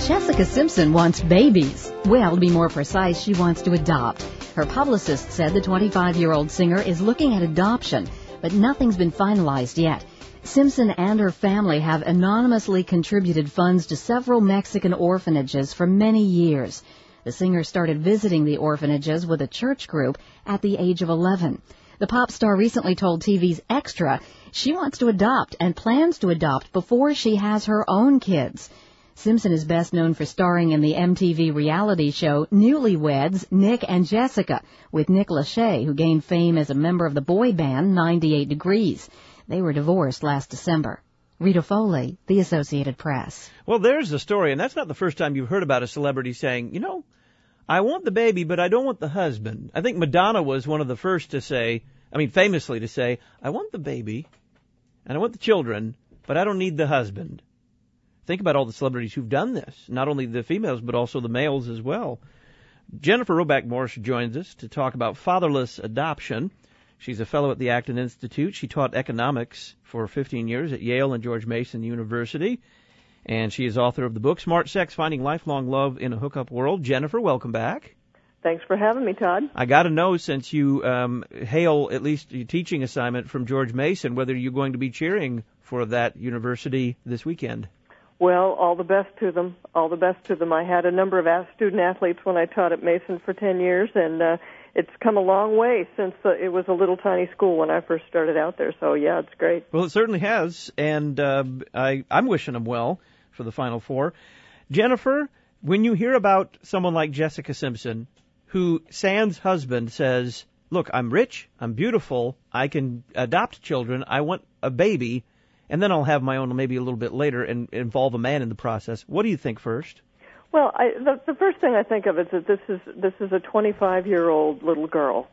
Jessica Simpson wants babies. Well, to be more precise, she wants to adopt. Her publicist said the 25-year-old singer is looking at adoption, but nothing's been finalized yet. Simpson and her family have anonymously contributed funds to several Mexican orphanages for many years. The singer started visiting the orphanages with a church group at the age of 11. The pop star recently told TV's Extra she wants to adopt and plans to adopt before she has her own kids. Simpson is best known for starring in the MTV reality show Newlyweds, Nick and Jessica, with Nick Lachey, who gained fame as a member of the boy band 98 Degrees. They were divorced last December. Rita Foley, The Associated Press. Well, there's the story, and that's not the first time you've heard about a celebrity saying, you know, I want the baby, but I don't want the husband. I think Madonna was one of the first to say, famously to say, I want the baby, and I want the children, but I don't need the husband. Think about all the celebrities who've done this, not only the females, but also the males as well. Jennifer Roback-Morse joins us to talk about fatherless adoption. She's a fellow at the Acton Institute. She taught economics for 15 years at Yale and George Mason University. And she is author of the book, Smart Sex, Finding Lifelong Love in a Hookup World. Jennifer, welcome back. Thanks for having me, Todd. I got to know, since you hail at least your teaching assignment from George Mason, whether you're going to be cheering for that university this weekend. Well, all the best to them. All the best to them. I had a number of student athletes when I taught at Mason for 10 years, and it's come a long way since it was a little tiny school when I first started out there. So, yeah, it's great. Well, it certainly has, and I'm wishing them well for the Final Four. Jennifer, when you hear about someone like Jessica Simpson, who sans husband says, look, I'm rich, I'm beautiful, I can adopt children, I want a baby, and then I'll have my own maybe a little bit later and involve a man in the process. What do you think first? Well, the first thing I think of is that this is a 25-year-old little girl,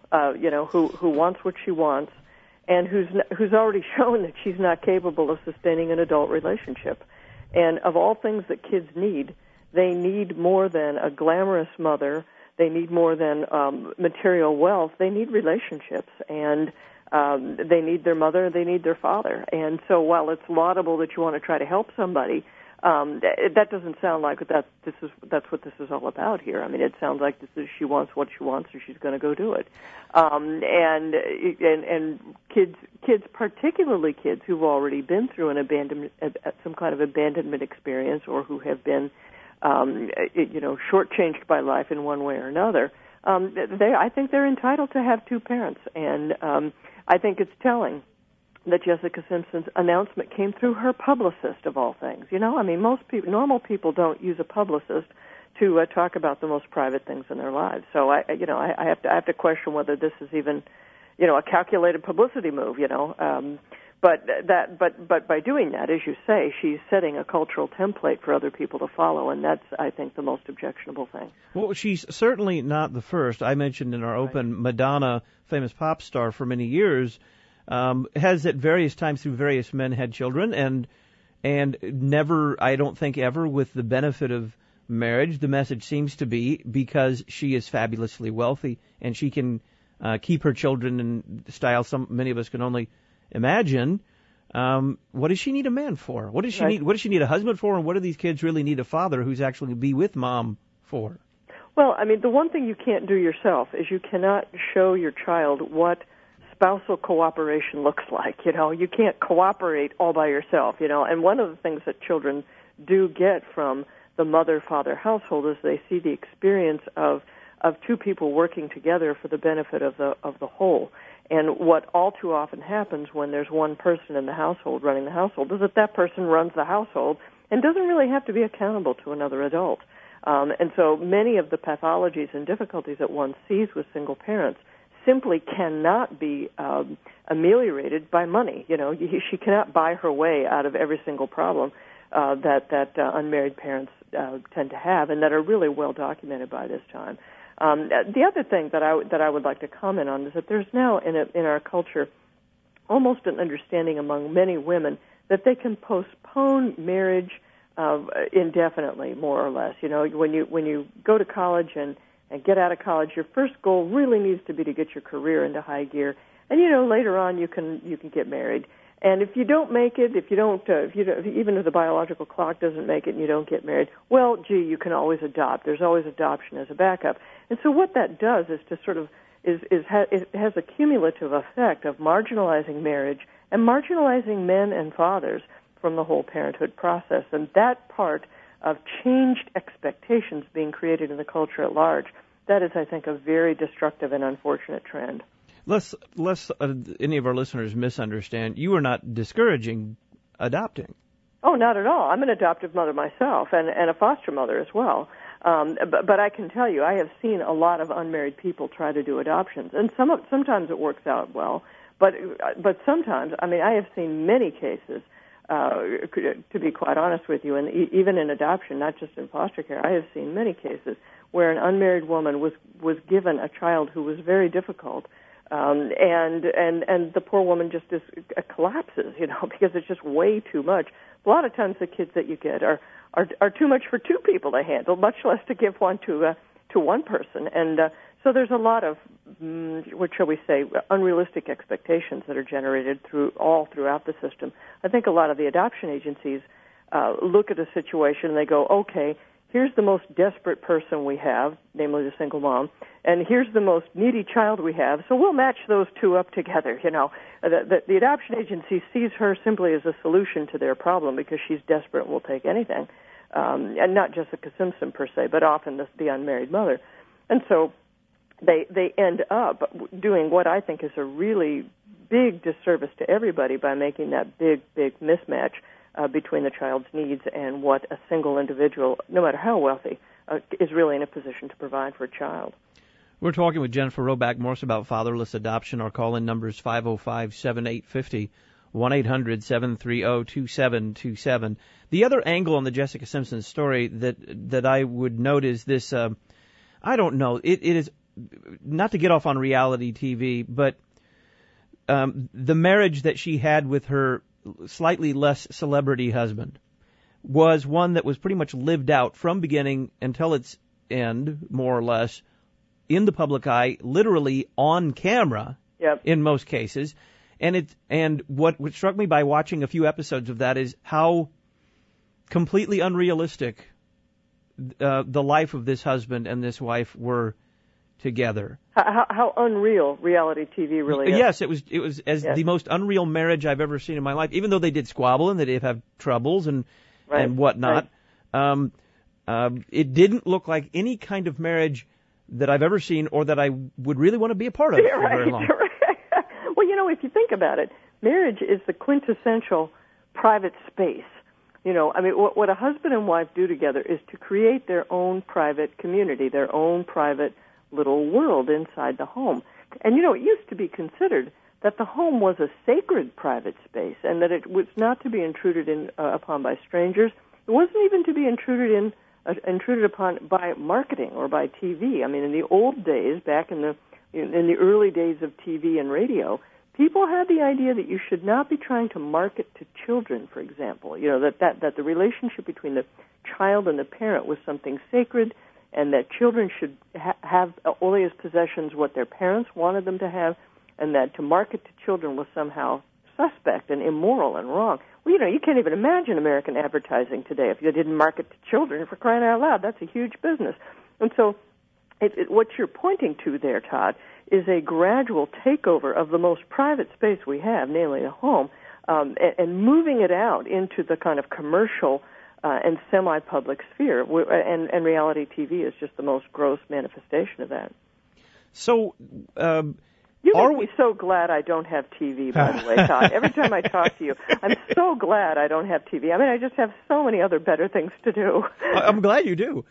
who wants what she wants, and who's already shown that she's not capable of sustaining an adult relationship. And of all things that kids need, they need more than a glamorous mother. They need more than material wealth. They need relationships, and they need their mother, they need their father. And so while it's laudable that you want to try to help somebody, that doesn't sound like that's what this is all about here. I mean, it sounds like she wants what she wants, and she's going to go do it. And kids, particularly kids who've already been through some kind of abandonment experience, or who have been, shortchanged by life in one way or another. I think they're entitled to have two parents, and I think it's telling that Jessica Simpson's announcement came through her publicist, of all things. Most people, normal people, don't use a publicist to talk about the most private things in their lives. So I have to question whether this is even, a calculated publicity move. But by doing that, as you say, she's setting a cultural template for other people to follow, and that's, I think, the most objectionable thing. Well, she's certainly not the first. I mentioned in our open, Madonna, famous pop star for many years, has at various times through various men had children, and never, I don't think ever, with the benefit of marriage. The message seems to be because she is fabulously wealthy and she can keep her children in style many of us can only imagine. What does she need a man for? What does she need? What does she need a husband for? And what do these kids really need a father who's actually be with mom for? Well, the one thing you can't do yourself is you cannot show your child what spousal cooperation looks like. You can't cooperate all by yourself. And one of the things that children do get from the mother-father household is they see the experience of two people working together for the benefit of the whole. And what all too often happens when there's one person in the household running the household is that person runs the household and doesn't really have to be accountable to another adult. And so many of the pathologies and difficulties that one sees with single parents simply cannot be ameliorated by money. She cannot buy her way out of every single problem that unmarried parents tend to have, and that are really well documented by this time. The other thing that I would like to comment on is that there's now in our culture almost an understanding among many women that they can postpone marriage indefinitely, more or less. When you go to college and get out of college, your first goal really needs to be to get your career into high gear, and later on you can get married. And if you don't make it, even if the biological clock doesn't make it and you don't get married, well, gee, you can always adopt. There's always adoption as a backup. And so what that does is to sort of it has a cumulative effect of marginalizing marriage and marginalizing men and fathers from the whole parenthood process. And that part of changed expectations being created in the culture at large, that is, I think, a very destructive and unfortunate trend. Lest any of our listeners misunderstand, you are not discouraging adopting. Oh, not at all. I'm an adoptive mother myself and a foster mother as well. But I can tell you, I have seen a lot of unmarried people try to do adoptions, and sometimes it works out well. But sometimes, I mean, I have seen many cases, to be quite honest with you, and even in adoption, not just in foster care, I have seen many cases where an unmarried woman was given a child who was very difficult, and the poor woman just collapses, because it's just way too much. A lot of times the kids that you get are too much for two people to handle, much less to give one to one person. And so there's a lot of, what shall we say, unrealistic expectations that are generated throughout the system. I think a lot of the adoption agencies look at a situation and they go, okay, here's the most desperate person we have, namely the single mom, and here's the most needy child we have, so we'll match those two up together, The adoption agency sees her simply as a solution to their problem because she's desperate and will take anything, and not Jessica Simpson per se, but often the unmarried mother. And so they end up doing what I think is a really big disservice to everybody by making that big mismatch between the child's needs and what a single individual, no matter how wealthy, is really in a position to provide for a child. We're talking with Jennifer Roback Morse about fatherless adoption. Our call-in number is 505-7850, 1-800-730-2727. The other angle on the Jessica Simpson story that I would note is this, I don't know, it is, not to get off on reality TV, but the marriage that she had with her slightly less celebrity husband was one that was pretty much lived out from beginning until its end, more or less, in the public eye, literally on camera. Yep. In most cases. And what struck me by watching a few episodes of that is how completely unrealistic the life of this husband and this wife were together. How unreal reality TV really is. Yes, it was the most unreal marriage I've ever seen in my life. Even though they did squabble and they did have troubles and whatnot, right. It didn't look like any kind of marriage that I've ever seen or that I would really want to be a part of for very long. Right. Well, if you think about it, marriage is the quintessential private space. What a husband and wife do together is to create their own private community, their own private little world inside the home. And, it used to be considered that the home was a sacred private space and that it was not to be intruded upon by strangers. It wasn't even to be intruded upon by marketing or by TV. I mean, in the old days, back in the early days of TV and radio, people had the idea that you should not be trying to market to children, for example. That the relationship between the child and the parent was something sacred, and that children should have only as possessions what their parents wanted them to have, and that to market to children was somehow suspect and immoral and wrong. Well, you can't even imagine American advertising today if you didn't market to children, for crying out loud. That's a huge business. And so what you're pointing to there, Todd, is a gradual takeover of the most private space we have, namely a home, and moving it out into the kind of commercial and semi-public sphere, and reality TV is just the most gross manifestation of that. So, you make me so glad I don't have TV, by the way, Todd. Every time I talk to you, I'm so glad I don't have TV. I mean, I just have so many other better things to do. I'm glad you do.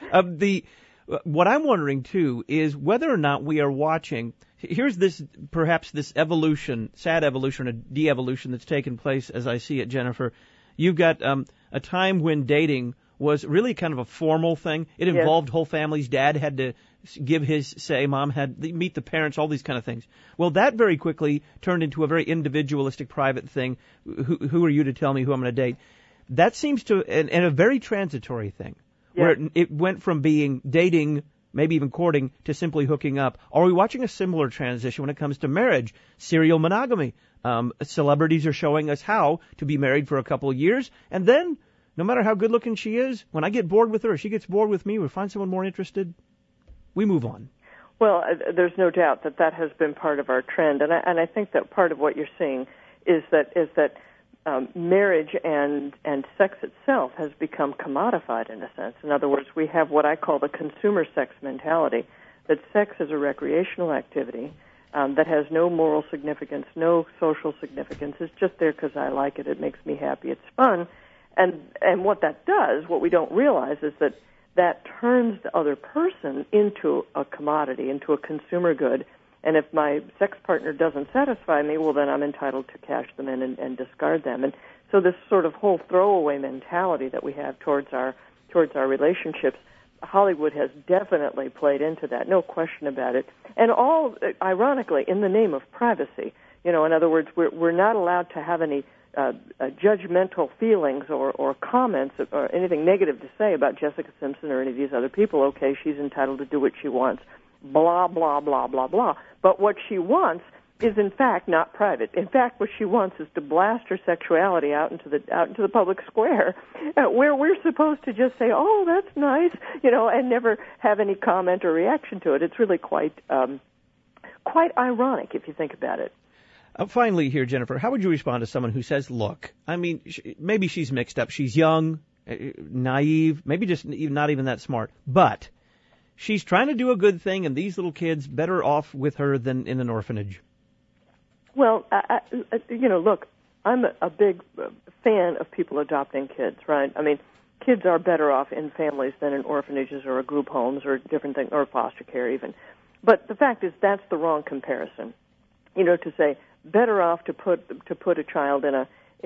What I'm wondering, too, is whether or not we are watching, here's perhaps this evolution, sad evolution, a de-evolution that's taken place as I see it, Jennifer. You've got a time when dating was really kind of a formal thing. It involved whole families. Dad had to give his say. Mom had to meet the parents, all these kind of things. Well, that very quickly turned into a very individualistic, private thing. Who are you to tell me who I'm going to date? That seems to, and a very transitory thing, where it went from being dating, maybe even courting, to simply hooking up. Are we watching a similar transition when it comes to marriage, serial monogamy? Celebrities are showing us how to be married for a couple of years, and then, no matter how good looking she is, when I get bored with her, or she gets bored with me, we find someone more interested, we move on. Well, there's no doubt that has been part of our trend, and I think that part of what you're seeing is that marriage and sex itself has become commodified in a sense. In other words, we have what I call the consumer sex mentality, that sex is a recreational activity that has no moral significance, no social significance. It's just there because I like it. It makes me happy. It's fun. And what that does, what we don't realize, is that turns the other person into a commodity, into a consumer good. And if my sex partner doesn't satisfy me, well, then I'm entitled to cash them in and discard them. And so this sort of whole throwaway mentality that we have towards our relationships, Hollywood has definitely played into that, no question about it. And all, ironically, in the name of privacy. In other words, we're not allowed to have any judgmental feelings or comments or anything negative to say about Jessica Simpson or any of these other people. Okay, she's entitled to do what she wants, blah, blah, blah, blah, blah. But what she wants is, in fact, not private. In fact, what she wants is to blast her sexuality out into the public square, where we're supposed to just say, oh, that's nice, and never have any comment or reaction to it. It's really quite ironic if you think about it. Finally here, Jennifer, how would you respond to someone who says, look, I mean, maybe she's mixed up. She's young, naive, maybe just not even that smart. But she's trying to do a good thing, and these little kids better off with her than in an orphanage. Well, look, I'm a big fan of people adopting kids, right? I mean, kids are better off in families than in orphanages or group homes or different things, or foster care even. But the fact is that's the wrong comparison. To say better off to put a child in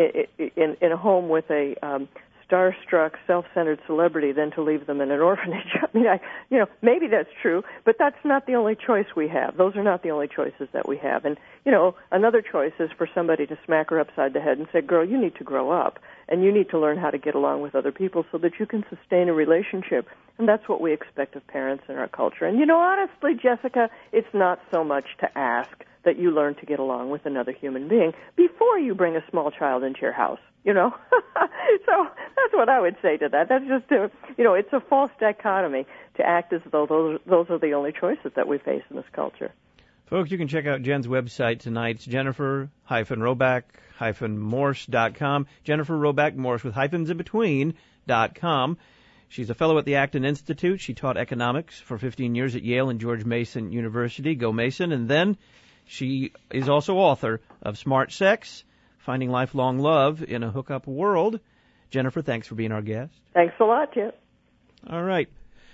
a home with a starstruck, self-centered celebrity than to leave them in an orphanage. I mean, maybe that's true, but that's not the only choice we have. Those are not the only choices that we have. And, another choice is for somebody to smack her upside the head and say, girl, you need to grow up, and you need to learn how to get along with other people so that you can sustain a relationship. And that's what we expect of parents in our culture. And, honestly, Jessica, it's not so much to ask that you learn to get along with another human being before you bring a small child into your house, So that's what I would say to that. That's just, it's a false dichotomy to act as though those are the only choices that we face in this culture. Folks, you can check out Jen's website tonight. It's Jennifer-Roback-Morse.com. Jennifer Roback Morse with hyphens in between.com. She's a fellow at the Acton Institute. She taught economics for 15 years at Yale and George Mason University. Go Mason. And then she is also author of Smart Sex, Finding Lifelong Love in a Hookup World. Jennifer, thanks for being our guest. Thanks a lot, Jim. All right.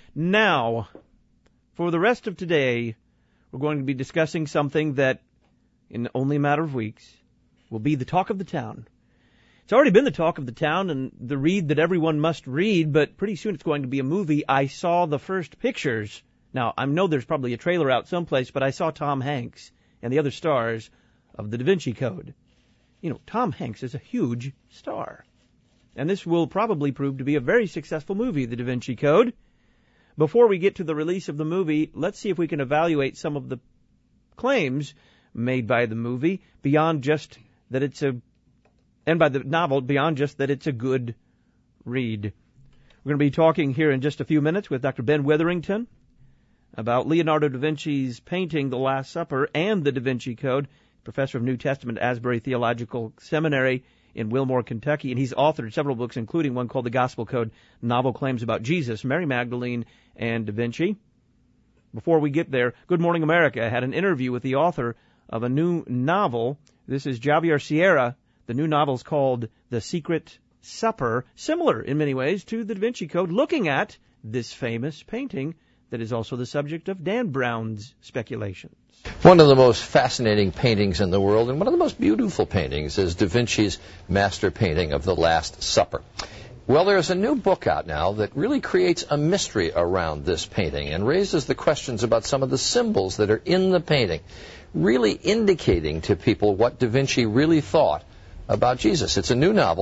Now, for the rest of today, we're going to be discussing something that, in only a matter of weeks, will be the talk of the town. It's already been the talk of the town and the read that everyone must read, but pretty soon it's going to be a movie. I saw the first pictures. Now, I know there's probably a trailer out someplace, but I saw Tom Hanks and the other stars of The Da Vinci Code. Tom Hanks is a huge star. And this will probably prove to be a very successful movie, The Da Vinci Code. Before we get to the release of the movie, let's see if we can evaluate some of the claims made by the movie beyond just that it's and by the novel, beyond just that it's a good read. We're going to be talking here in just a few minutes with Dr. Ben Witherington about Leonardo da Vinci's painting, The Last Supper, and The Da Vinci Code, professor of New Testament at Asbury Theological Seminary in Wilmore, Kentucky, and he's authored several books, including one called The Gospel Code, Novel Claims About Jesus, Mary Magdalene, and Da Vinci. Before we get there, Good Morning America had an interview with the author of a new novel. This is Javier Sierra. The new novel is called The Secret Supper, similar in many ways to The Da Vinci Code, looking at this famous painting that is also the subject of Dan Brown's speculations. One of the most fascinating paintings in the world, and one of the most beautiful paintings, is Da Vinci's master painting of The Last Supper. Well, there's a new book out now that really creates a mystery around this painting and raises the questions about some of the symbols that are in the painting, really indicating to people what Da Vinci really thought about Jesus. It's a new novel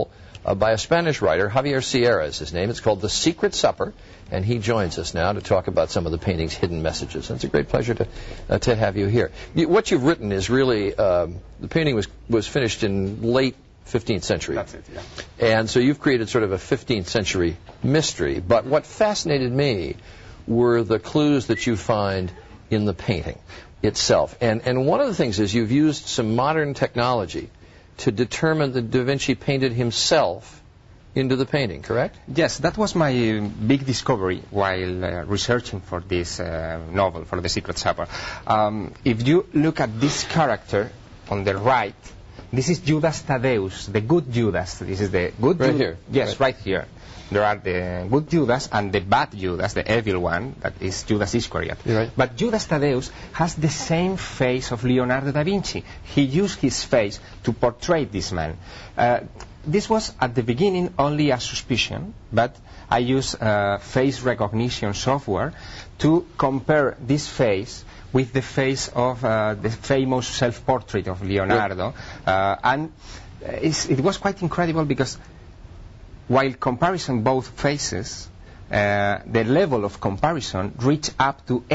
by a Spanish writer, Javier Sierra is his name. It's called The Secret Supper, and he joins us now to talk about some of the painting's hidden messages. And it's a great pleasure to have you here. What you've written is really, the painting was finished in late 15th century. That's it, yeah. And so you've created sort of a 15th century mystery. But what fascinated me were the clues that you find in the painting itself. And one of the things is you've used some modern technology to determine that Da Vinci painted himself into the painting, correct? Yes, that was my big discovery while researching for this novel, for The Secret Supper. If you look at this character on the right, this is Judas Thaddeus, the good Judas. This is the good Right here. Yes, right here. There are the good Judas and the bad Judas, the evil one, that is Judas Iscariot. Right. But Judas Thaddeus has the same face of Leonardo da Vinci. He used his face to portray this man. This was at the beginning only a suspicion, but I used face recognition software to compare this face with the face of the famous self-portrait of Leonardo. And it was quite incredible because while comparison both faces, the level of comparison reached up to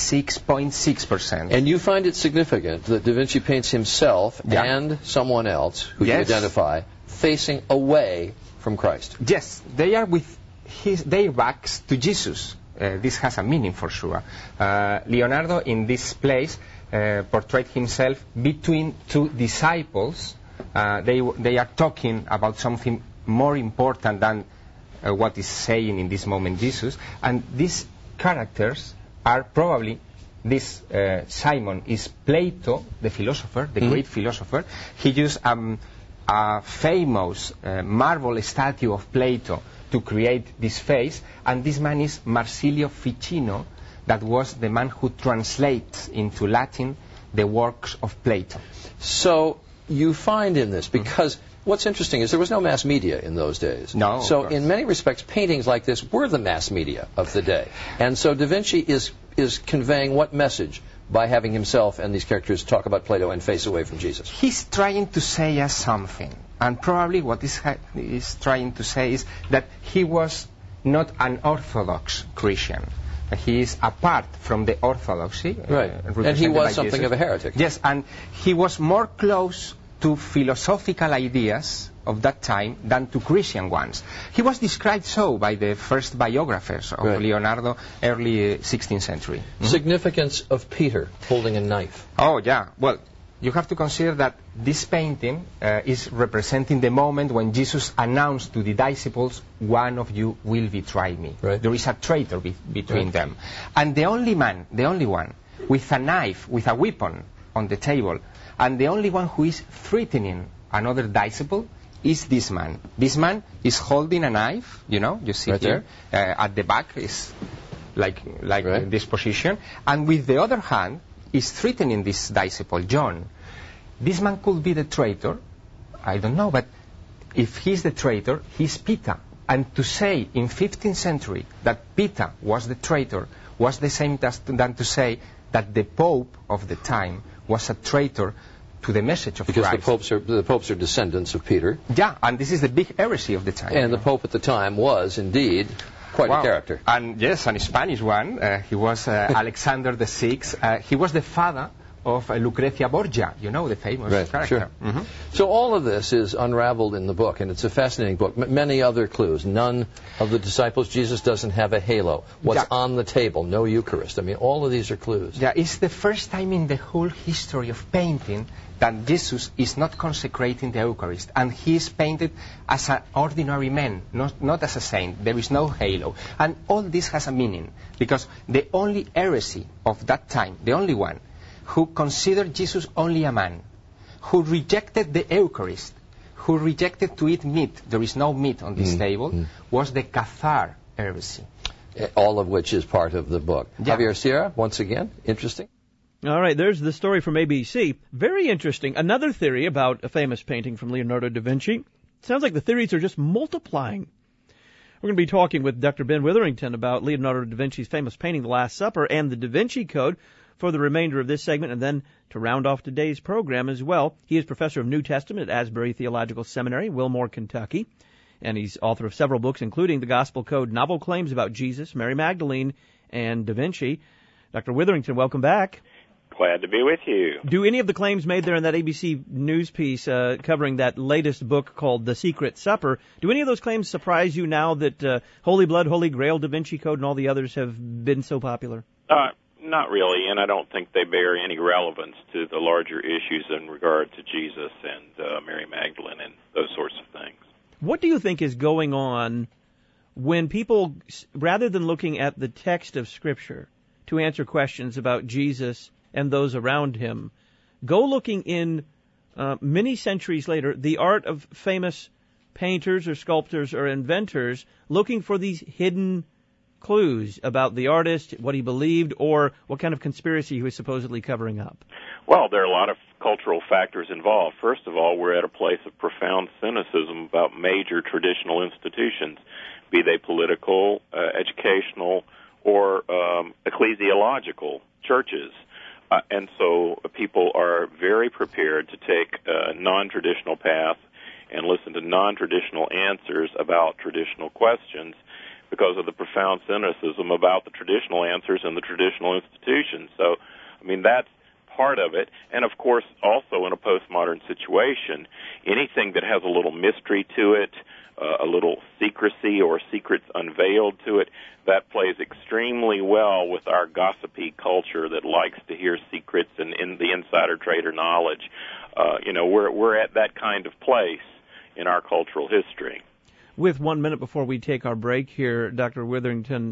86.6%. And you find it significant that Da Vinci paints himself and someone else, who you identify, facing away from Christ. Yes, they are with their backs to Jesus. This has a meaning for sure. Leonardo, in this place, portrayed himself between two disciples. They are talking about something more important than what is saying in this moment Jesus. And these characters are probably, this Simon is Plato, the philosopher, the great philosopher. He used a famous marble statue of Plato to create this face, and this man is Marsilio Ficino, that was the man who translates into Latin the works of Plato. So you find in this, because what's interesting is there was no mass media in those days. No. So in many respects, paintings like this were the mass media of the day. And so Da Vinci is conveying what message by having himself and these characters talk about Plato and face away from Jesus? He's trying to say us something. And probably what he's trying to say is that he was not an Orthodox Christian. He is apart from the Orthodoxy. Right. And he was something of a heretic. Yes, and he was more close to philosophical ideas of that time than to Christian ones. He was described so by the first biographers of Leonardo, early 16th century. Significance of Peter holding a knife. Oh, yeah. Well, you have to consider that this painting is representing the moment when Jesus announced to the disciples, one of you will betray me. Right. There is a traitor between them. And the only man, the only one, with a knife, with a weapon on the table, and the only one who is threatening another disciple is this man. This man is holding a knife, you see right here, at the back is like in this position, and with the other hand is threatening this disciple, John. This man could be the traitor, I don't know, but if he's the traitor, he's Peter. And to say in 15th century that Peter was the traitor was the same than to say that the Pope of the time was a traitor to the message of Christ. Because the popes are descendants of Peter. Yeah, and this is the big heresy of the time. And the Pope at the time was indeed quite a character. And yes, a Spanish one. He was Alexander VI. He was the father of Lucrecia Borgia, the famous character. Sure. So all of this is unraveled in the book, and it's a fascinating book. Many other clues. None of the disciples, Jesus doesn't have a halo. What's on the table? No Eucharist. I mean, all of these are clues. Yeah, it's the first time in the whole history of painting that Jesus is not consecrating the Eucharist, and he is painted as an ordinary man, not as a saint. There is no halo. And all this has a meaning, because the only heresy of that time, the only one, who considered Jesus only a man, who rejected the Eucharist, who rejected to eat meat, there is no meat on this table, was the Cathar heresy. All of which is part of the book. Yeah. Javier Sierra, once again, interesting. All right, there's the story from ABC. Very interesting. Another theory about a famous painting from Leonardo da Vinci. Sounds like the theories are just multiplying. We're going to be talking with Dr. Ben Witherington about Leonardo da Vinci's famous painting, The Last Supper, and the Da Vinci Code for the remainder of this segment, and then to round off today's program as well. He is professor of New Testament at Asbury Theological Seminary, Wilmore, Kentucky. and he's author of several books, including The Gospel Code, Novel Claims About Jesus, Mary Magdalene, and Da Vinci. Dr. Witherington, welcome back. Glad to be with you. Do any of the claims made there in that ABC News piece covering that latest book called The Secret Supper, do any of those claims surprise you now that Holy Blood, Holy Grail, Da Vinci Code, and all the others have been so popular? Not really, and I don't think they bear any relevance to the larger issues in regard to Jesus and Mary Magdalene and those sorts of things. What do you think is going on when people, rather than looking at the text of Scripture to answer questions about Jesus and those around him, go looking in many centuries later, the art of famous painters or sculptors or inventors, looking for these hidden clues about the artist, what he believed, or what kind of conspiracy he was supposedly covering up? Well, there are a lot of cultural factors involved. First of all, we're at a place of profound cynicism about major traditional institutions, be they political, educational, or ecclesiological churches. And so people are very prepared to take a non-traditional path and listen to non-traditional answers about traditional questions because of the profound cynicism about the traditional answers in the traditional institutions. So, I mean, that's part of it. And, of course, also in a postmodern situation, anything that has a little mystery to it, a little secrecy or secrets unveiled to it, that plays extremely well with our gossipy culture that likes to hear secrets and in the insider trader knowledge. We're at that kind of place in our cultural history. With 1 minute before we take our break here, Dr. Witherington,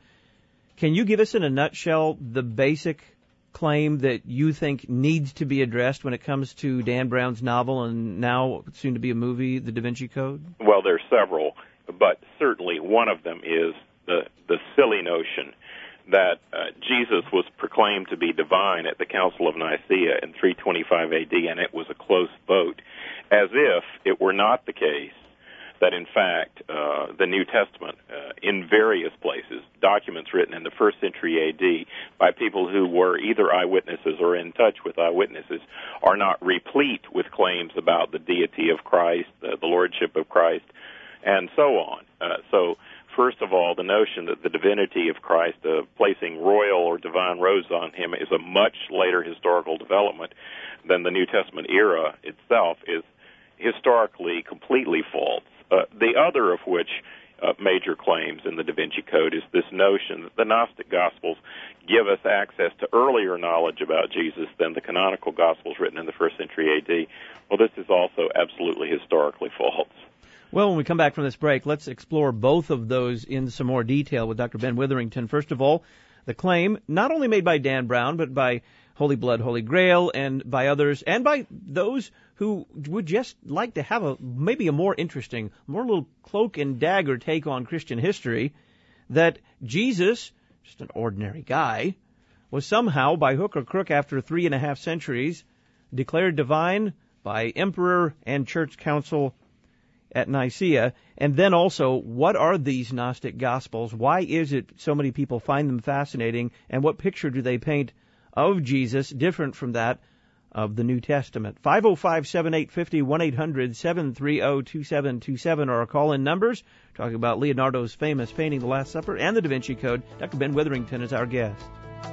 can you give us in a nutshell the basic claim that you think needs to be addressed when it comes to Dan Brown's novel and now soon to be a movie, The Da Vinci Code? Well, there's several, but certainly one of them is the silly notion that Jesus was proclaimed to be divine at the Council of Nicaea in 325 AD, and it was a close vote, as if it were not the case that, in fact, the New Testament, in various places, documents written in the 1st century A.D. by people who were either eyewitnesses or in touch with eyewitnesses, are not replete with claims about the deity of Christ, the lordship of Christ, and so on. So, first of all, the notion that the divinity of Christ, placing royal or divine robes on him, is a much later historical development than the New Testament era itself, is historically completely false. The other of which major claims in the Da Vinci Code is this notion that the Gnostic Gospels give us access to earlier knowledge about Jesus than the canonical Gospels written in the 1st century A.D. Well, this is also absolutely historically false. Well, when we come back from this break, let's explore both of those in some more detail with Dr. Ben Witherington. First of all, the claim not only made by Dan Brown, but by Holy Blood, Holy Grail, and by others, and by those who would just like to have maybe a more interesting, more little cloak and dagger take on Christian history, that Jesus, just an ordinary guy, was somehow, by hook or crook after 3.5 centuries, declared divine by emperor and church council at Nicaea. And then also, what are these Gnostic Gospels? Why is it so many people find them fascinating? And what picture do they paint of Jesus different from that of the New Testament? 505-7850, 1-800-730-2727 are our call-in numbers. Talking about Leonardo's famous painting, The Last Supper, and the Da Vinci Code. Dr. Ben Witherington is our guest.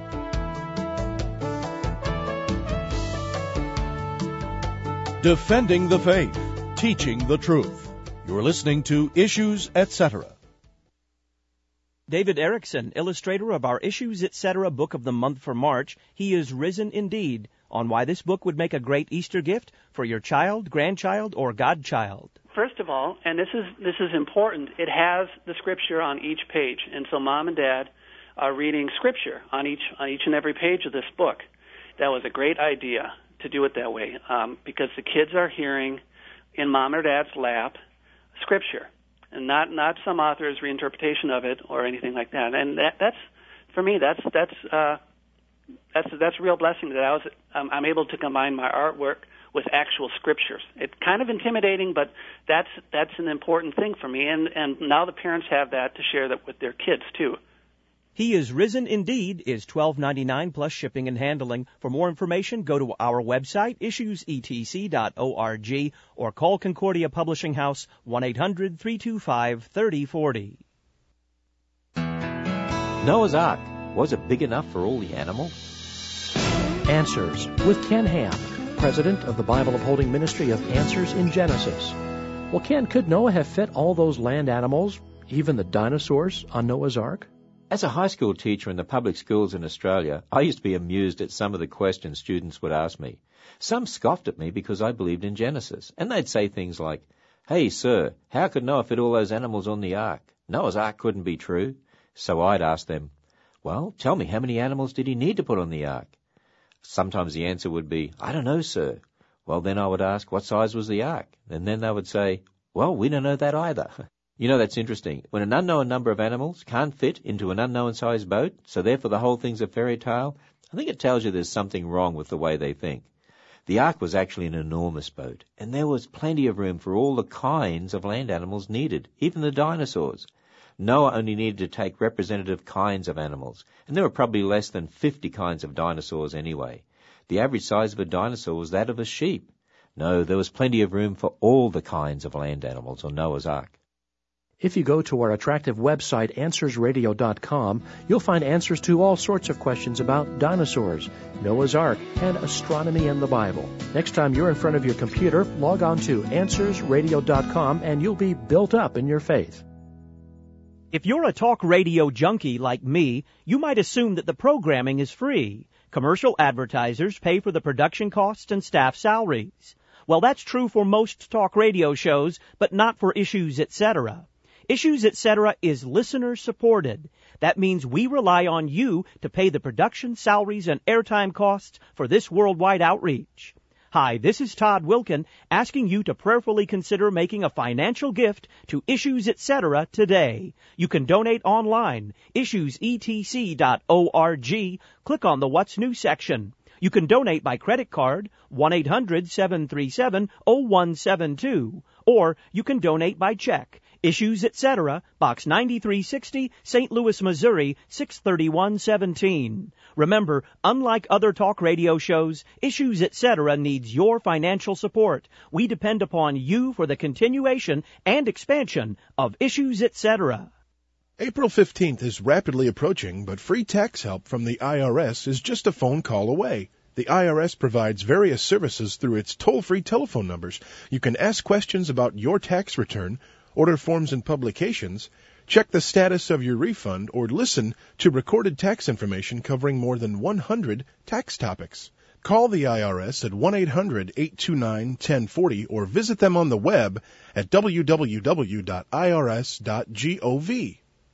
Defending the faith, teaching the truth. You're listening to Issues, Etc. David Erickson, illustrator of our Issues, Etc. book of the month for March. He is risen indeed, on why this book would make a great Easter gift for your child, grandchild, or godchild. First of all, and this is important, it has the scripture on each page, and so Mom and Dad are reading scripture on each and every page of this book. That was a great idea to do it that way, because the kids are hearing in Mom or Dad's lap scripture, and not some author's reinterpretation of it or anything like that. And that's for me, that's a real blessing that I'm able to combine my artwork with actual scriptures. It's kind of intimidating, but that's an important thing for me. And now the parents have that to share that with their kids too. He is Risen Indeed is $12.99 plus shipping and handling. For more information, go to our website, issuesetc.org, or call Concordia Publishing House, 1-800-325-3040. Noah's Ark, was it big enough for all the animals? Answers with Ken Ham, president of the Bible Upholding Ministry of Answers in Genesis. Well, Ken, could Noah have fit all those land animals, even the dinosaurs, on Noah's Ark? As a high school teacher in the public schools in Australia, I used to be amused at some of the questions students would ask me. Some scoffed at me because I believed in Genesis, and they'd say things like, "Hey, sir, how could Noah fit all those animals on the ark? Noah's Ark couldn't be true." So I'd ask them, "Well, tell me, how many animals did he need to put on the ark?" Sometimes the answer would be, "I don't know, sir." Well, then I would ask, "What size was the ark?" And then they would say, "Well, we don't know that either." You know, that's interesting. When an unknown number of animals can't fit into an unknown sized boat, so therefore the whole thing's a fairy tale, I think it tells you there's something wrong with the way they think. The ark was actually an enormous boat, and there was plenty of room for all the kinds of land animals needed, even the dinosaurs. Noah only needed to take representative kinds of animals, and there were probably less than 50 kinds of dinosaurs anyway. The average size of a dinosaur was that of a sheep. No, there was plenty of room for all the kinds of land animals on Noah's Ark. If you go to our attractive website, AnswersRadio.com, you'll find answers to all sorts of questions about dinosaurs, Noah's Ark, and astronomy and the Bible. Next time you're in front of your computer, log on to AnswersRadio.com and you'll be built up in your faith. If you're a talk radio junkie like me, you might assume that the programming is free. Commercial advertisers pay for the production costs and staff salaries. Well, that's true for most talk radio shows, but not for Issues, Etc. Issues, Etc. is listener-supported. That means we rely on you to pay the production, salaries, and airtime costs for this worldwide outreach. Hi, this is Todd Wilkin, asking you to prayerfully consider making a financial gift to Issues, Etc. today. You can donate online, issuesetc.org. Click on the What's New section. You can donate by credit card, 1-800-737-0172, or you can donate by check. Issues, Etc., Box 9360, St. Louis, Missouri, 63117. Remember, unlike other talk radio shows, Issues, Etc. needs your financial support. We depend upon you for the continuation and expansion of Issues, Etc. April 15th is rapidly approaching, but free tax help from the IRS is just a phone call away. The IRS provides various services through its toll-free telephone numbers. You can ask questions about your tax return, order forms and publications, check the status of your refund, or listen to recorded tax information covering more than 100 tax topics. Call the IRS at 1-800-829-1040 or visit them on the web at www.irs.gov.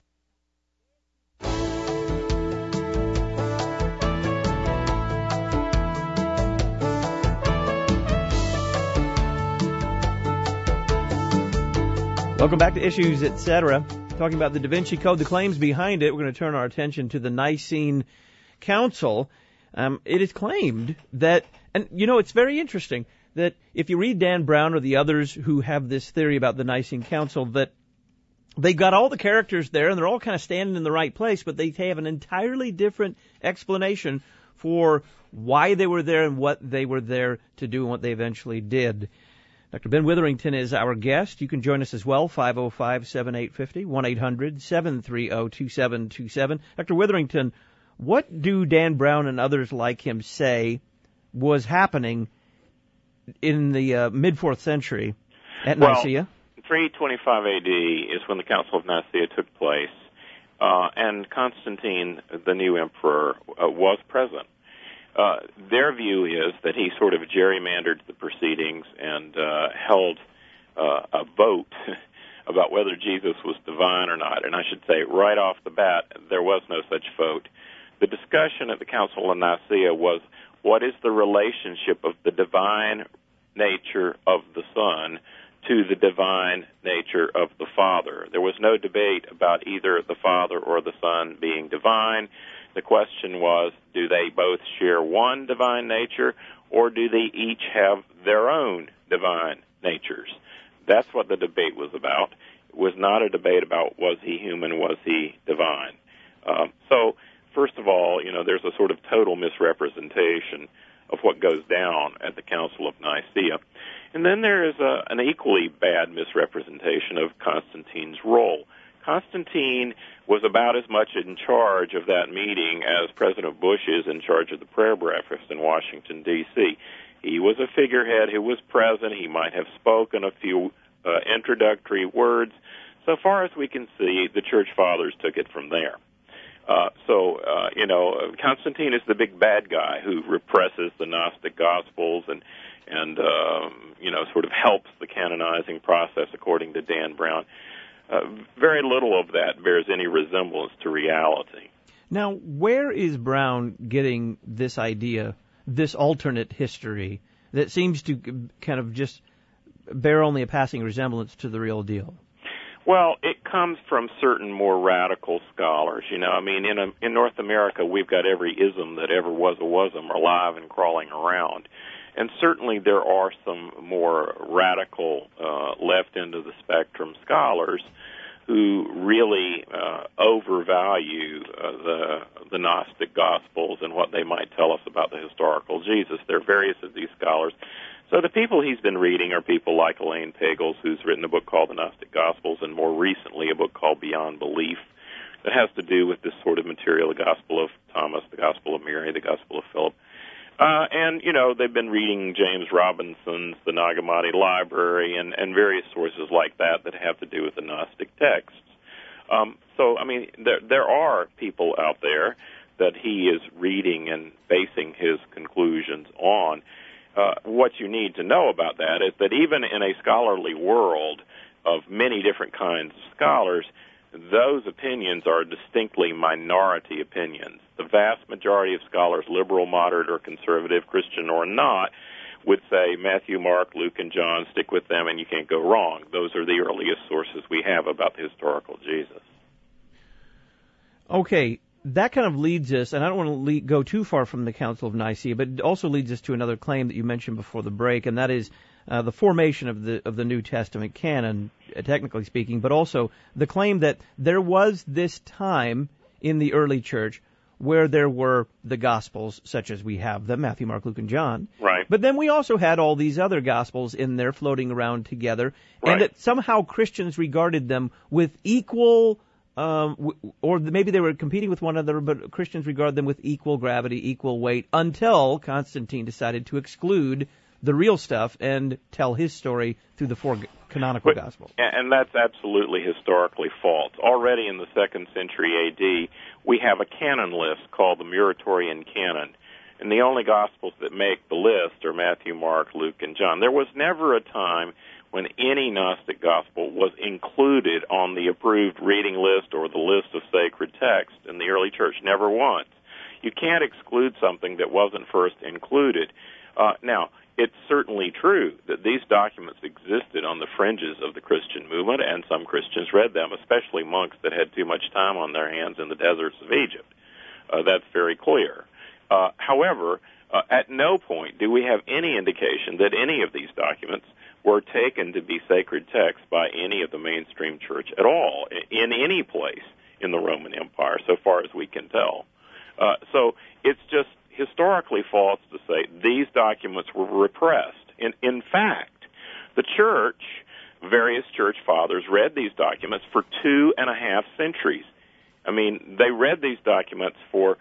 Welcome back to Issues, Etc. Talking about the Da Vinci Code, the claims behind it. We're going to turn our attention to the Nicene Council. It is claimed that, and you know, it's very interesting that if you read Dan Brown or the others who have this theory about the Nicene Council, that they've got all the characters there and they're all kind of standing in the right place, but they have an entirely different explanation for why they were there and what they were there to do and what they eventually did. Dr. Ben Witherington is our guest. You can join us as well, 505-7850, 1-800-730-2727. Dr. Witherington, what do Dan Brown and others like him say was happening in the mid-4th century at Nicaea? 325 AD is when the Council of Nicaea took place, and Constantine, the new emperor, was present. Their view is that he sort of gerrymandered the proceedings and held a vote about whether Jesus was divine or not. And I should say, right off the bat, there was no such vote. The discussion at the Council of Nicaea was, what is the relationship of the divine nature of the Son to the divine nature of the Father? There was no debate about either the Father or the Son being divine. The question was, do they both share one divine nature, or do they each have their own divine natures? That's what the debate was about. It was not a debate about was he human, was he divine. there's a sort of total misrepresentation of what goes down at the Council of Nicaea. And then there is an equally bad misrepresentation of Constantine's role. Constantine was about as much in charge of that meeting as President Bush is in charge of the prayer breakfast in Washington, D.C. He was a figurehead who was present. He might have spoken a few introductory words. So far as we can see, the Church Fathers took it from there. Constantine is the big bad guy who represses the Gnostic Gospels and sort of helps the canonizing process, according to Dan Brown. Very little of that bears any resemblance to reality. Now, where is Brown getting this idea, this alternate history, that seems to kind of just bear only a passing resemblance to the real deal? Well, it comes from certain more radical scholars. In North America, we've got every ism that ever was a wasm alive and crawling around. And certainly there are some more radical left end of the spectrum scholars who really overvalue the Gnostic Gospels and what they might tell us about the historical Jesus. There are various of these scholars. So the people he's been reading are people like Elaine Pagels, who's written a book called The Gnostic Gospels, and more recently a book called Beyond Belief that has to do with this sort of material, the Gospel of Thomas, the Gospel of Mary, the Gospel of Philip. They've been reading James Robinson's The Nag Hammadi Library and various sources like that have to do with the Gnostic texts. There are people out there that he is reading and basing his conclusions on. What you need to know about that is that even in a scholarly world of many different kinds of scholars, those opinions are distinctly minority opinions. The vast majority of scholars, liberal, moderate, or conservative, Christian or not, would say Matthew, Mark, Luke, and John, stick with them and you can't go wrong. Those are the earliest sources we have about the historical Jesus. Okay, that kind of leads us, and I don't want to go too far from the Council of Nicaea, but it also leads us to another claim that you mentioned before the break, and that is the formation of the New Testament canon, technically speaking, but also the claim that there was this time in the early church where there were the Gospels, such as we have them, Matthew, Mark, Luke, and John. Right. But then we also had all these other Gospels in there floating around together, right. And that somehow Christians regarded them with equal, or maybe they were competing with one another, but Christians regard them with equal gravity, equal weight, until Constantine decided to exclude the real stuff and tell his story through the four canonical Gospels. And that's absolutely historically false. Already in the 2nd century A.D., we have a canon list called the Muratorian Canon, and the only Gospels that make the list are Matthew, Mark, Luke, and John. There was never a time when any Gnostic Gospel was included on the approved reading list or the list of sacred texts in the early church, never once. You can't exclude something that wasn't first included. Now, it's certainly true that these documents existed on the fringes of the Christian movement, and some Christians read them, especially monks that had too much time on their hands in the deserts of Egypt. That's very clear. However, at no point do we have any indication that any of these documents were taken to be sacred texts by any of the mainstream church at all, in any place in the Roman Empire, so far as we can tell. So it's just historically false to say these documents were repressed. In fact, the church, various church fathers, read these documents for 2.5 centuries. I mean, they read these documents for,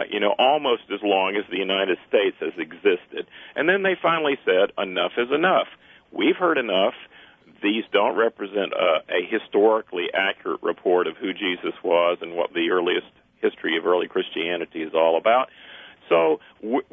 almost as long as the United States has existed. And then they finally said, enough is enough. We've heard enough. These don't represent a historically accurate report of who Jesus was and what the earliest history of early Christianity is all about. So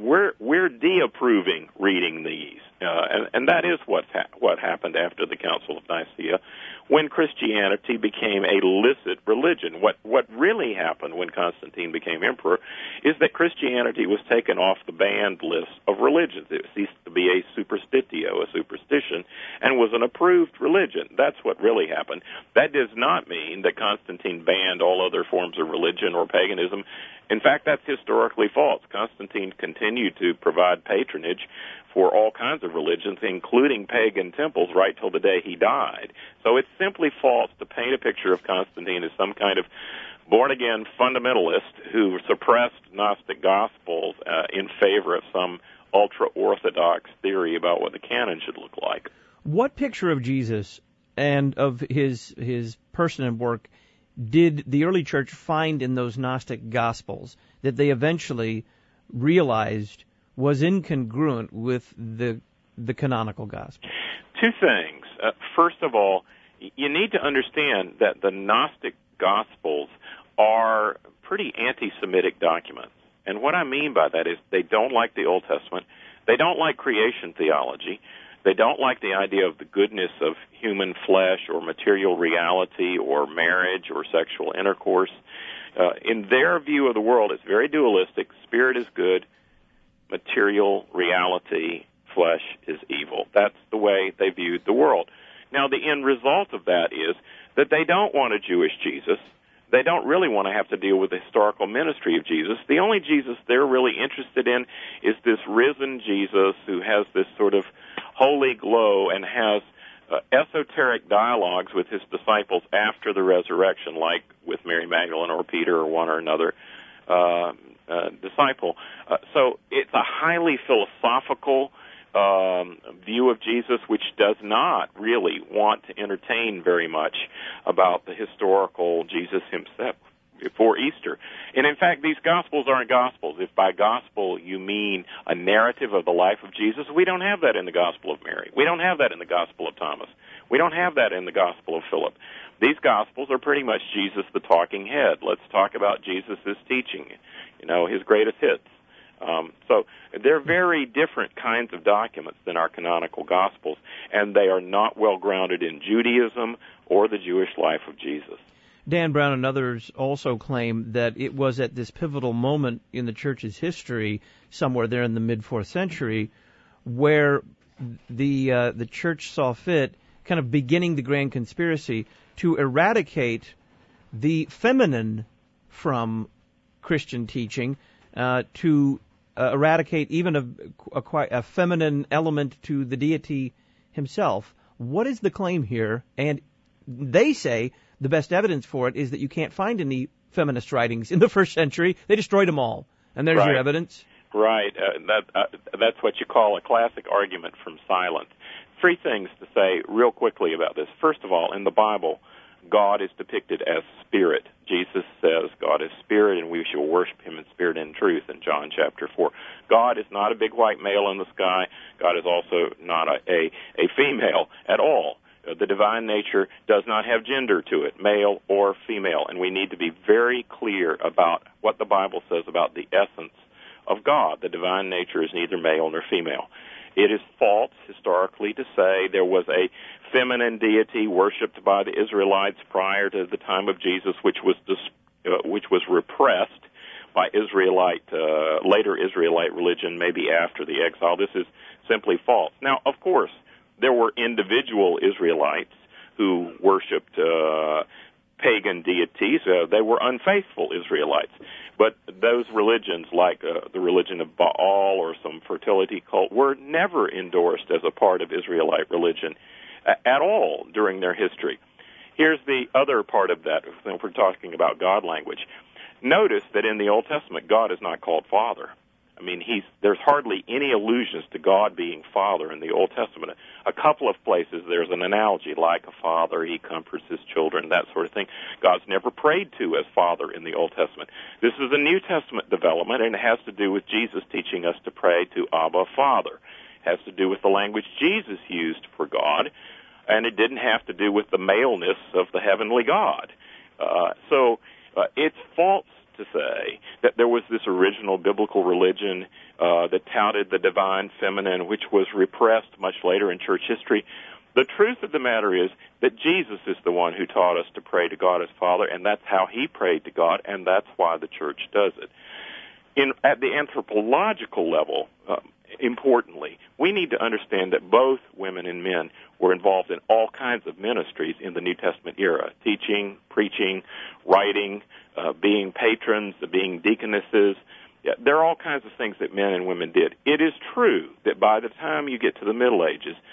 we're de-approving reading these, and that is what happened after the Council of Nicaea, when Christianity became a licit religion. What really happened when Constantine became emperor is that Christianity was taken off the banned list of religions. It ceased to be a superstitio, a superstition, and was an approved religion. That's what really happened. That does not mean that Constantine banned all other forms of religion or paganism. In fact, that's historically false. Constantine continued to provide patronage for all kinds of religions, including pagan temples, right till the day he died. So it's simply false to paint a picture of Constantine as some kind of born-again fundamentalist who suppressed Gnostic Gospels in favor of some ultra-Orthodox theory about what the canon should look like. What picture of Jesus and of his person and work did the early church find in those Gnostic Gospels that they eventually realized was incongruent with the canonical Gospel? Two things. First of all, you need to understand that the Gnostic Gospels are pretty anti-Semitic documents. And what I mean by that is they don't like the Old Testament. They don't like creation theology. They don't like the idea of the goodness of human flesh or material reality or marriage or sexual intercourse. In their view of the world, it's very dualistic. Spirit is good. Material reality, flesh is evil. That's the way they viewed the world. Now, the end result of that is that they don't want a Jewish Jesus. They don't really want to have to deal with the historical ministry of Jesus. The only Jesus they're really interested in is this risen Jesus who has this sort of holy glow and has esoteric dialogues with his disciples after the resurrection, like with Mary Magdalene or Peter or one or another disciple. So it's a highly philosophical view of Jesus, which does not really want to entertain very much about the historical Jesus himself before Easter. And in fact, these Gospels aren't Gospels. If by Gospel you mean a narrative of the life of Jesus, we don't have that in the Gospel of Mary. We don't have that in the Gospel of Thomas. We don't have that in the Gospel of Philip. These Gospels are pretty much Jesus the talking head. Let's talk about Jesus' teaching, his greatest hits. So they're very different kinds of documents than our canonical Gospels, and they are not well grounded in Judaism or the Jewish life of Jesus. Dan Brown and others also claim that it was at this pivotal moment in the church's history, somewhere there in the mid-4th century, where the church saw fit, kind of beginning the grand conspiracy, to eradicate the feminine from Christian teaching, to eradicate even a feminine element to the deity himself. What is the claim here? And they say the best evidence for it is that you can't find any feminist writings in the 1st century. They destroyed them all. And there's your evidence. Right. That's what you call a classic argument from silence. 3 things to say real quickly about this. First of all, in the Bible, God is depicted as spirit. Jesus says God is spirit, and we shall worship him in spirit and truth in John chapter 4. God is not a big white male in the sky. God is also not a female at all. The divine nature does not have gender to it, male or female, and we need to be very clear about what the Bible says about the essence of God. The divine nature is neither male nor female. It is false historically to say there was a feminine deity worshipped by the Israelites prior to the time of Jesus, which was repressed by later Israelite religion, maybe after the exile. This is simply false. Now, of course, there were individual Israelites who worshipped pagan deities. They were unfaithful Israelites. But those religions, like the religion of Baal or some fertility cult, were never endorsed as a part of Israelite religion at all during their history. Here's the other part of that, if we're talking about God language. Notice that in the Old Testament, God is not called Father. I mean, there's hardly any allusions to God being Father in the Old Testament. A couple of places there's an analogy, like a father, he comforts his children, that sort of thing. God's never prayed to as Father in the Old Testament. This is a New Testament development, and it has to do with Jesus teaching us to pray to Abba, Father. It has to do with the language Jesus used for God, and it didn't have to do with the maleness of the heavenly God. So it's false to say that there was this original biblical religion that touted the divine feminine, which was repressed much later in church history. The truth of the matter is that Jesus is the one who taught us to pray to God as Father, and that's how he prayed to God, and that's why the church does it. At the anthropological level, importantly, we need to understand that both women and men were involved in all kinds of ministries in the New Testament era, teaching, preaching, writing, being patrons, being deaconesses. There are all kinds of things that men and women did. It is true that by the time you get to the Middle Ages,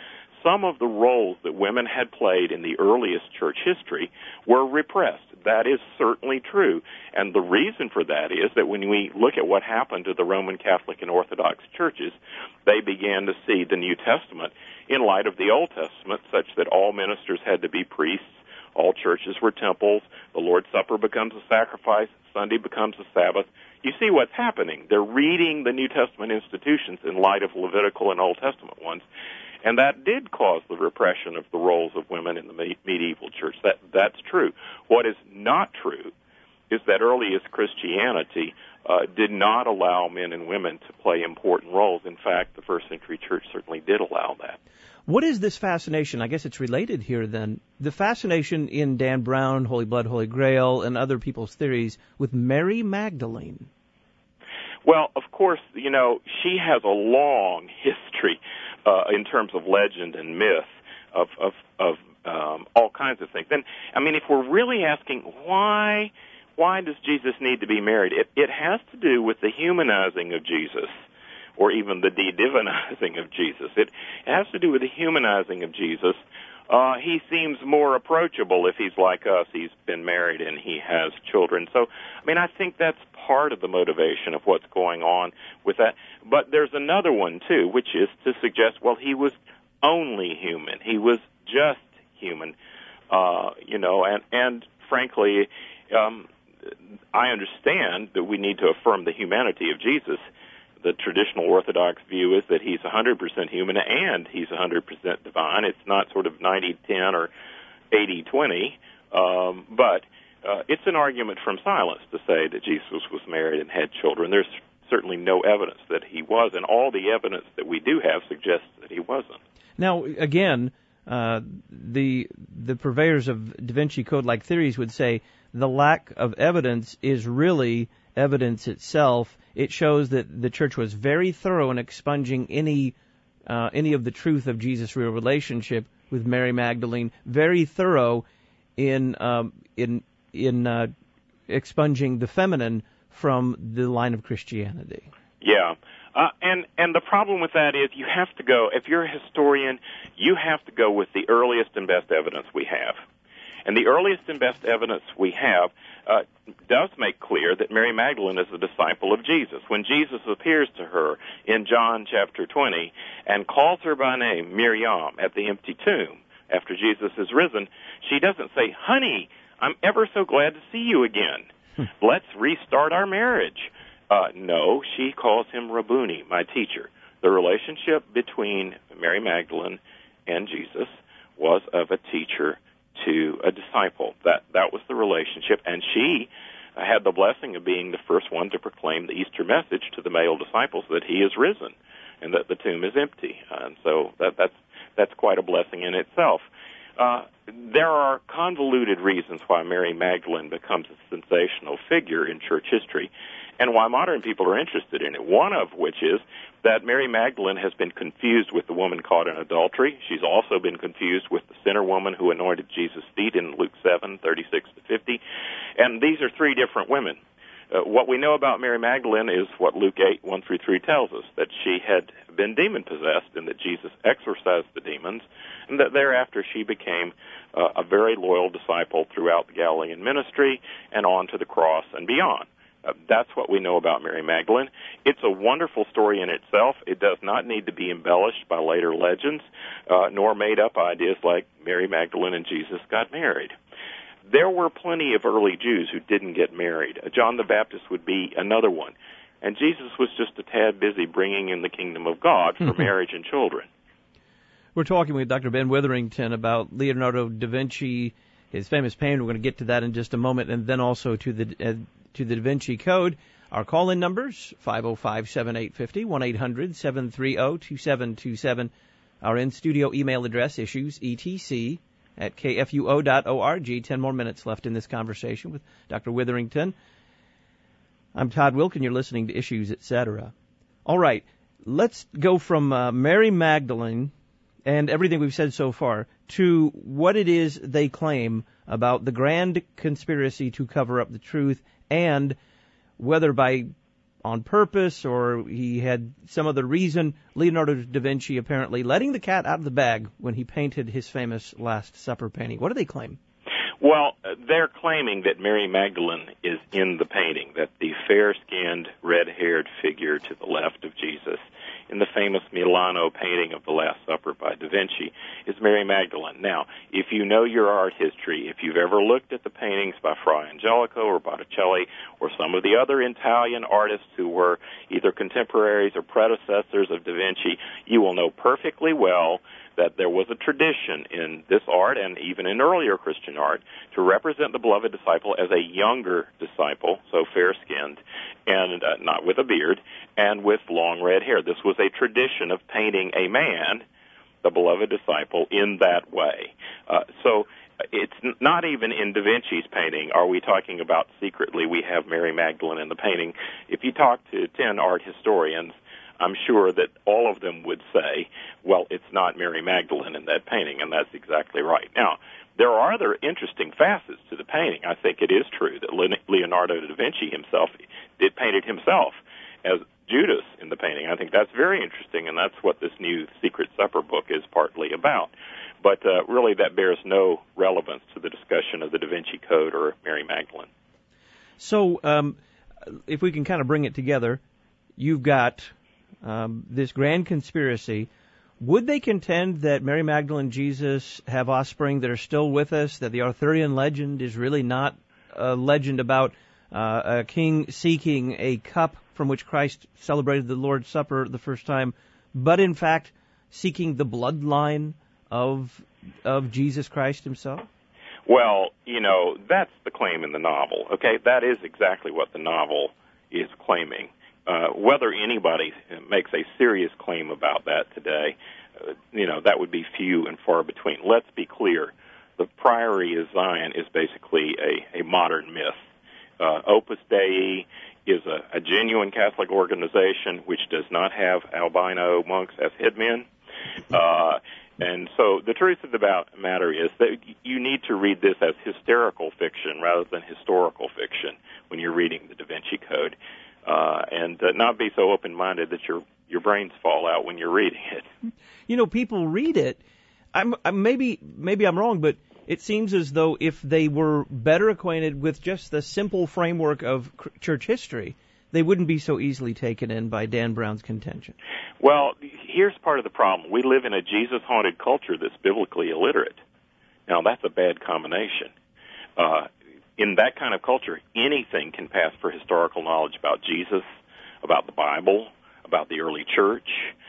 some of the roles that women had played in the earliest church history were repressed. That is certainly true. And the reason for that is that when we look at what happened to the Roman Catholic and Orthodox churches, they began to see the New Testament in light of the Old Testament, such that all ministers had to be priests, all churches were temples, the Lord's Supper becomes a sacrifice, Sunday becomes a Sabbath. You see what's happening. They're reading the New Testament institutions in light of Levitical and Old Testament ones. And that did cause the repression of the roles of women in the medieval church. That's true. What is not true is that earliest Christianity did not allow men and women to play important roles. In fact, the first century church certainly did allow that. What is this fascination? I guess it's related here then. The fascination in Dan Brown, Holy Blood, Holy Grail, and other people's theories with Mary Magdalene. Well, of course, you know, she has a long history in terms of legend and myth of all kinds of things. And, I mean, if we're really asking why does Jesus need to be married, it has to do with the humanizing of Jesus, or even the de-divinizing of Jesus. It has to do with the humanizing of Jesus. He seems more approachable if he's like us. He's been married and he has children. So, I mean, I think that's part of the motivation of what's going on with that. But there's another one, too, which is to suggest, well, he was only human. He was just human, you know, and frankly, I understand that we need to affirm the humanity of Jesus. The traditional Orthodox view is that he's 100% human and he's 100% divine. It's not sort of 90-10 or 80-20, but it's an argument from silence to say that Jesus was married and had children. There's certainly no evidence that he was, and all the evidence that we do have suggests that he wasn't. Now, again, the purveyors of Da Vinci Code-like theories would say the lack of evidence is really evidence itself. It shows that the church was very thorough in expunging any of the truth of Jesus' real relationship with Mary Magdalene. Very thorough in expunging the feminine from the line of Christianity. Yeah. And the problem with that is you have to go, if you're a historian, you have to go with the earliest and best evidence we have. And the earliest and best evidence we have does make clear that Mary Magdalene is a disciple of Jesus. When Jesus appears to her in John chapter 20 and calls her by name, Miriam, at the empty tomb after Jesus is risen, she doesn't say, honey, I'm ever so glad to see you again. Let's restart our marriage. No, she calls him Rabboni, my teacher. The relationship between Mary Magdalene and Jesus was of a teacher to a disciple. That was the relationship, and she had the blessing of being the first one to proclaim the Easter message to the male disciples that he is risen and that the tomb is empty. And so that's quite a blessing in itself. There are convoluted reasons why Mary Magdalene becomes a sensational figure in church history, and why modern people are interested in it. One of which is that Mary Magdalene has been confused with the woman caught in adultery. She's also been confused with the sinner woman who anointed Jesus' feet in Luke 7:36-50. And these are three different women. What we know about Mary Magdalene is what Luke 8:1-3 tells us, that she had been demon-possessed and that Jesus exorcised the demons, and that thereafter she became a very loyal disciple throughout the Galilean ministry and on to the cross and beyond. That's what we know about Mary Magdalene. It's a wonderful story in itself. It does not need to be embellished by later legends, nor made up ideas like Mary Magdalene and Jesus got married. There were plenty of early Jews who didn't get married. John the Baptist would be another one. And Jesus was just a tad busy bringing in the kingdom of God for marriage and children. We're talking with Dr. Ben Witherington about Leonardo da Vinci, his famous painting. We're going to get to that in just a moment, and then also to the Da Vinci Code. Our call-in numbers, 505-7850, 1-800-730-2727. Our in-studio email address, issues@kfuo.org. 10 more minutes left in this conversation with Dr. Witherington. I'm Todd Wilkin. You're listening to Issues, Etc. All right, let's go from Mary Magdalene and everything we've said so far to what it is they claim about the grand conspiracy to cover up the truth, and whether by on purpose or he had some other reason, Leonardo da Vinci apparently letting the cat out of the bag when he painted his famous Last Supper painting. What do they claim? Well, they're claiming that Mary Magdalene is in the painting, that the fair-skinned, red-haired figure to the left of Jesus in the famous Milano painting of the Last Supper by Da Vinci is Mary Magdalene. Now, if you know your art history, if you've ever looked at the paintings by Fra Angelico or Botticelli or some of the other Italian artists who were either contemporaries or predecessors of Da Vinci, you will know perfectly well that there was a tradition in this art and even in earlier Christian art to represent the beloved disciple as a younger disciple, so fair-skinned, and not with a beard, and with long red hair. This was a tradition of painting a man, the beloved disciple, in that way. So it's not even in Da Vinci's painting are we talking about secretly we have Mary Magdalene in the painting. If you talk to 10 art historians, I'm sure that all of them would say, well, it's not Mary Magdalene in that painting, and that's exactly right. Now, there are other interesting facets to the painting. I think it is true that Leonardo da Vinci himself did paint it himself as Judas in the painting. I think that's very interesting, and that's what this new Secret Supper book is partly about. But really that bears no relevance to the discussion of the Da Vinci Code or Mary Magdalene. So if we can kind of bring it together, you've got this grand conspiracy. Would they contend that Mary Magdalene and Jesus have offspring that are still with us, that the Arthurian legend is really not a legend about a king seeking a cup from which Christ celebrated the Lord's Supper the first time, but in fact seeking the bloodline of Jesus Christ himself? Well, you know, that's the claim in the novel, okay? That is exactly what the novel is claiming. Whether anybody makes a serious claim about that today, that would be few and far between. Let's be clear. The Priory of Zion is basically a modern myth. Opus Dei is a genuine Catholic organization which does not have albino monks as headmen. And so the truth of the matter is that you need to read this as hysterical fiction rather than historical fiction when you're reading the Da Vinci Code. And not be so open-minded that your brains fall out when you're reading it. You know, people read it. Maybe I'm wrong, but it seems as though if they were better acquainted with just the simple framework of church history, they wouldn't be so easily taken in by Dan Brown's contention. Well, here's part of the problem. We live in a Jesus-haunted culture that's biblically illiterate. Now, that's a bad combination. In that kind of culture, anything can pass for historical knowledge about Jesus, about the Bible, about the early church.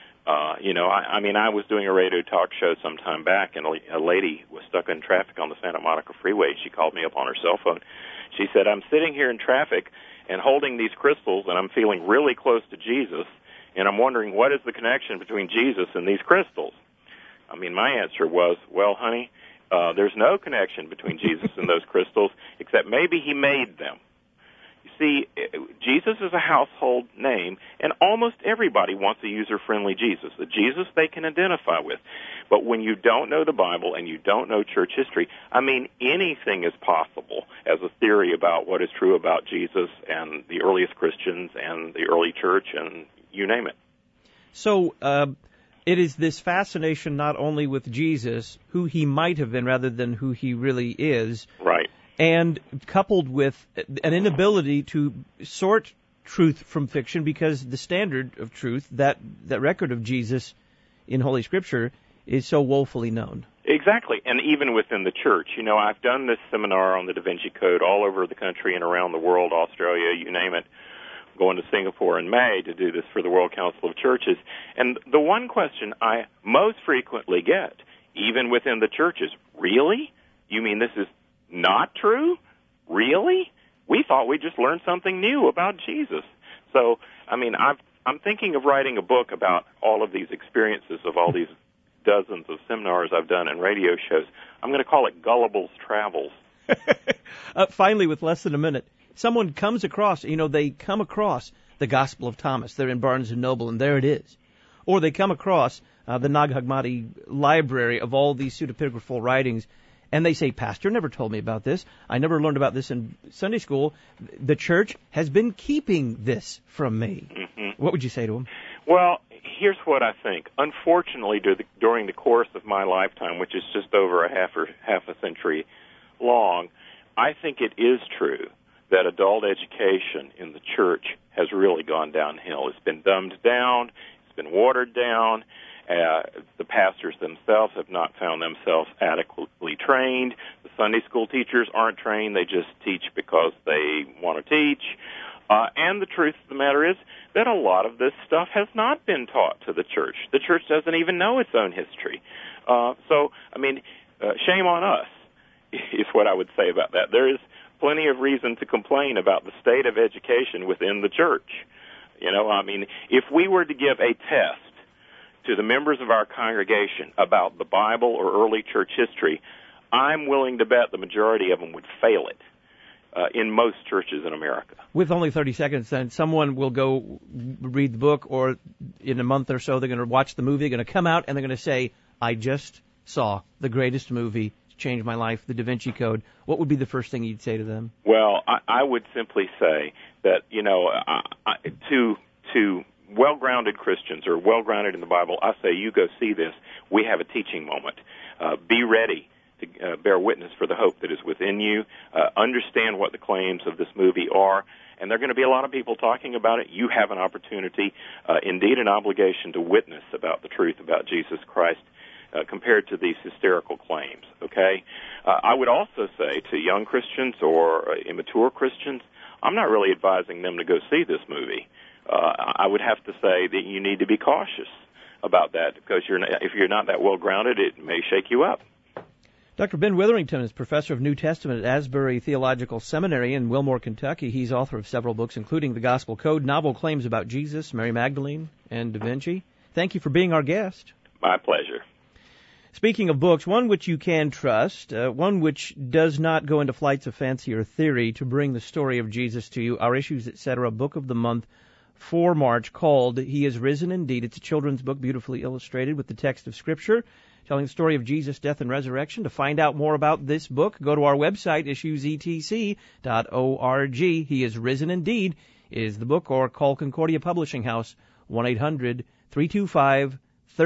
I was doing a radio talk show some time back, and a lady was stuck in traffic on the Santa Monica Freeway. She called me up on her cell phone. She said, I'm sitting here in traffic and holding these crystals, and I'm feeling really close to Jesus, and I'm wondering what is the connection between Jesus and these crystals? My answer was, well, honey, there's no connection between Jesus and those crystals, except maybe he made them. You see, Jesus is a household name, and almost everybody wants a user-friendly Jesus, a Jesus they can identify with. But when you don't know the Bible and you don't know church history, anything is possible as a theory about what is true about Jesus and the earliest Christians and the early church and you name it. So, it is this fascination not only with Jesus, who he might have been rather than who he really is. Right. And coupled with an inability to sort truth from fiction because the standard of truth, that record of Jesus in Holy Scripture, is so woefully known. Exactly. And even within the church. I've done this seminar on the Da Vinci Code all over the country and around the world, Australia, you name it. Going to Singapore in May to do this for the World Council of Churches. And the one question I most frequently get, even within the churches, really? You mean this is not true? Really? We thought we just learned something new about Jesus. So, I'm thinking of writing a book about all of these experiences of all these dozens of seminars I've done and radio shows. I'm going to call it Gullible's Travels. Finally, with less than a minute, someone comes across, they come across the Gospel of Thomas. They're in Barnes & Noble, and there it is. Or they come across the Nag Hammadi library of all these pseudepigraphal writings, and they say, Pastor never told me about this. I never learned about this in Sunday school. The church has been keeping this from me. Mm-hmm. What would you say to them? Well, here's what I think. Unfortunately, during the course of my lifetime, which is just over half a century long, I think it is true that adult education in the church has really gone downhill. It's been dumbed down. It's been watered down. The pastors themselves have not found themselves adequately trained. The Sunday school teachers aren't trained. They just teach because they want to teach. And the truth of the matter is that a lot of this stuff has not been taught to the church. The church doesn't even know its own history. Shame on us is what I would say about that. There is plenty of reason to complain about the state of education within the church. If we were to give a test to the members of our congregation about the Bible or early church history, I'm willing to bet the majority of them would fail it in most churches in America. With only 30 seconds, then, someone will go read the book, or in a month or so, they're going to watch the movie, they're going to come out, and they're going to say, I just saw the greatest movie to change my life, The Da Vinci Code. What would be the first thing you'd say to them? Well, I would simply say that, to well-grounded Christians or well-grounded in the Bible, I say, you go see this. We have a teaching moment. Be ready to bear witness for the hope that is within you. Understand what the claims of this movie are. And there are going to be a lot of people talking about it. You have an opportunity, indeed an obligation, to witness about the truth about Jesus Christ compared to these hysterical claims, okay? I would also say to young Christians or immature Christians, I'm not really advising them to go see this movie. I would have to say that you need to be cautious about that, because if you're not that well-grounded, it may shake you up. Dr. Ben Witherington is professor of New Testament at Asbury Theological Seminary in Wilmore, Kentucky. He's author of several books, including The Gospel Code, Novel Claims About Jesus, Mary Magdalene, and Da Vinci. Thank you for being our guest. My pleasure. Speaking of books, one which you can trust, one which does not go into flights of fancy or theory to bring the story of Jesus to you, our Issues, Etc. Book of the Month for March, called He is Risen Indeed. It's a children's book, beautifully illustrated with the text of Scripture, telling the story of Jesus' death and resurrection. To find out more about this book, go to our website, issuesetc.org. He is Risen Indeed is the book, or call Concordia Publishing House, 1-800-325-3040,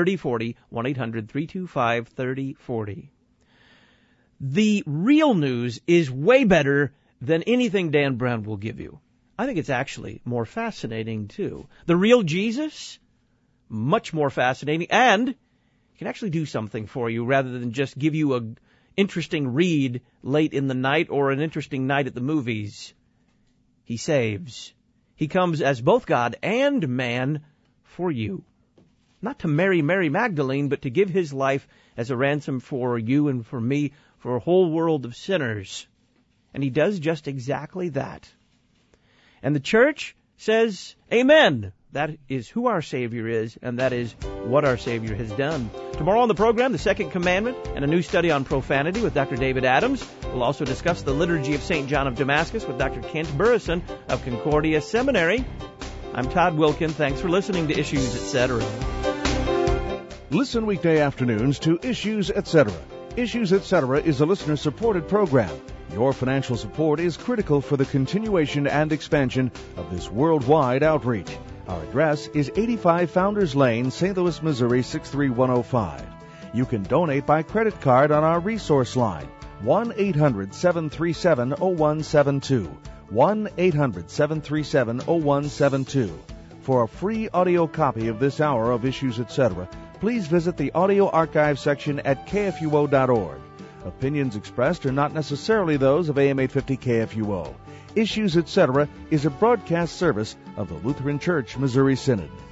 1-800-325-3040. The real news is way better than anything Dan Brown will give you. I think it's actually more fascinating, too. The real Jesus, much more fascinating, and can actually do something for you rather than just give you an interesting read late in the night or an interesting night at the movies. He saves. He comes as both God and man for you. Not to marry Mary Magdalene, but to give his life as a ransom for you and for me, for a whole world of sinners. And he does just exactly that. And the church says, Amen. That is who our Savior is, and that is what our Savior has done. Tomorrow on the program, the Second Commandment and a new study on profanity with Dr. David Adams. We'll also discuss the Liturgy of St. John of Damascus with Dr. Kent Burrison of Concordia Seminary. I'm Todd Wilkin. Thanks for listening to Issues, Etc. Listen weekday afternoons to Issues, Etc. Issues, Etc. is a listener-supported program. Your financial support is critical for the continuation and expansion of this worldwide outreach. Our address is 85 Founders Lane, St. Louis, Missouri, 63105. You can donate by credit card on our resource line, 1-800-737-0172, 1-800-737-0172. For a free audio copy of this hour of Issues, Etc., please visit the audio archive section at kfuo.org. Opinions expressed are not necessarily those of AM 850 KFUO. Issues, Etc. is a broadcast service of the Lutheran Church Missouri Synod.